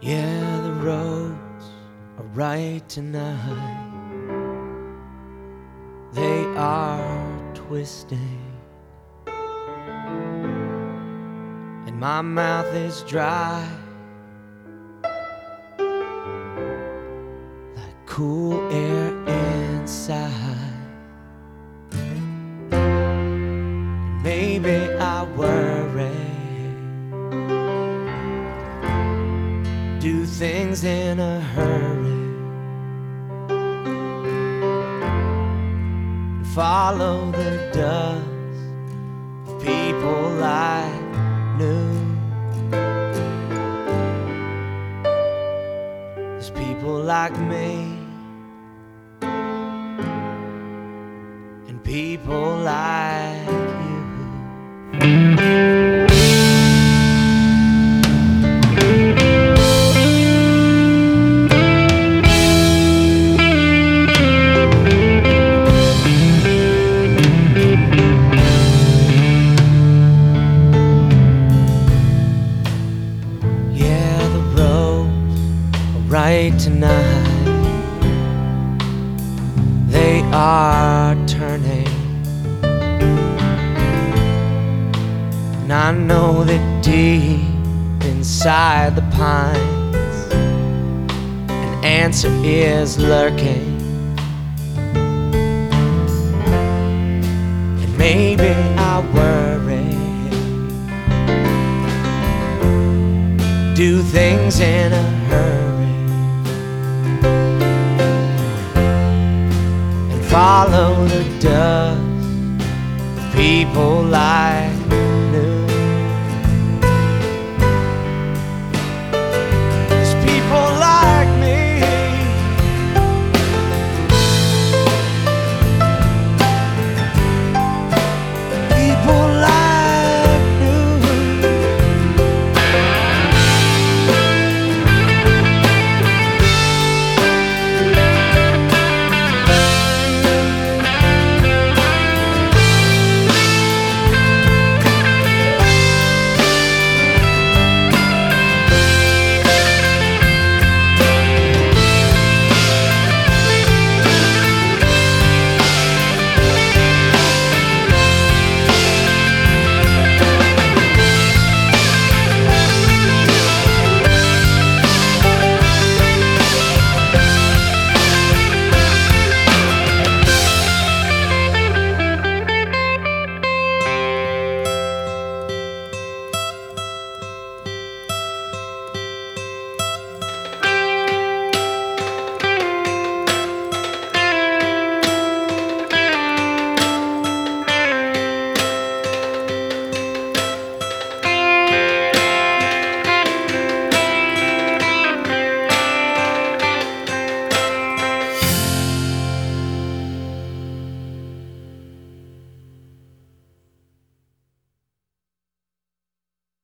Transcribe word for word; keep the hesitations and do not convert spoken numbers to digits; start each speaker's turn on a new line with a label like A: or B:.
A: Yeah, the roads are right tonight. They are twisting, and my mouth is dry like cool air inside. And maybe I worry, do things in a hurry, and follow the dust of people I knew. There's people like me and people like you. Right tonight, they are turning, and I know that deep inside the pines an answer is lurking. And maybe I worry, do things in a hurry, follow the dust of people like